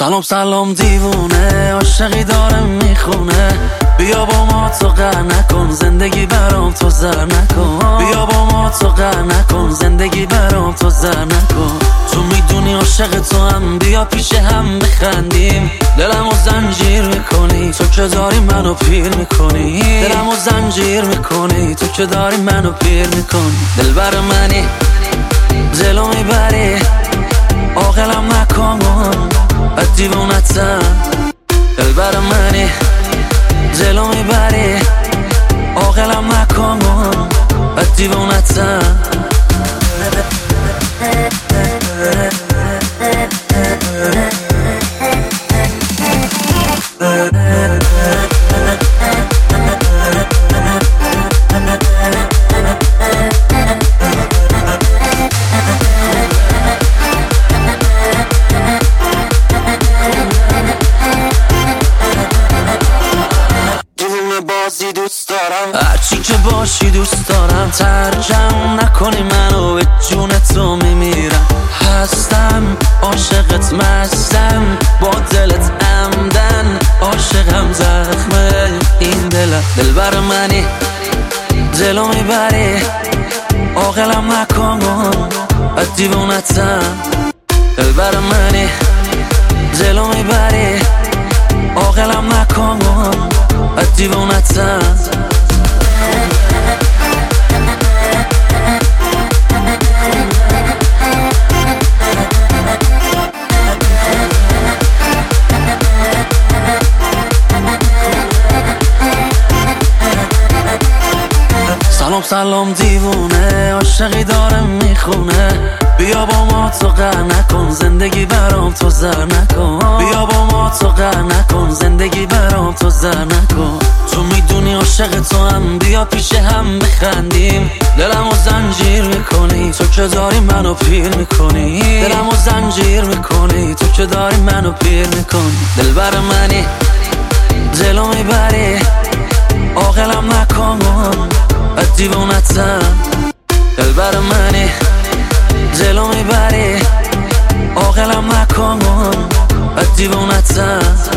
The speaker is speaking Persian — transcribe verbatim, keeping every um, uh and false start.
سلام سلام دیوونه، عاشقی داره میخونه. بیا با ما تو قهر نکن، زندگی برام تو زر نکن. بیا با ما تو قهر نکن، زندگی برام تو زر نکن. تو میدونی عاشق تو هم، بیا پیش هم بخندیم. دلمو زنجیر میکنی تو که داری منو پیر میکنی. دلمو زنجیر میکنی تو که داری منو پیر میکنی. دلبر منی دلو میبری، عاقلم نکن بد دیوونتم. دلبر منی دلو میبری، عاقلم نکن بد دیوونتم. دوست دارم هرچی که باشی، دوست دارم ترجم نکنی منو، به جون تو میمیرم. هستم عاشقت، مستم با دلت عمدن، عاشقم زخمه این دلم. دلبر منی دلو میبری، عاقلم نکن بد دیوونتم. دلبر منی دلو میبری، عاقلم نکن بد دیوونتم. سلام سلام دیوونه، عاشقی داره میخونه. بیا با ما تو قهر نکن، زندگی برام تو زر نکن. بیا با ما تو قهر نکن، زندگی برام تو زر نکن. تو میدونی عاشق تو هم، بیا پیش هم بخندیم. دلمو زنجیر میکنی تو که داری منو پیر میکنی. دلمو زنجیر میکنی تو که داری منو پیر میکنی. دلبر منی دلو میبری، عاقلم نکن بد دیوونتم. دلبر منی دلو میبری، عاقلم نکن بد دیوونتم.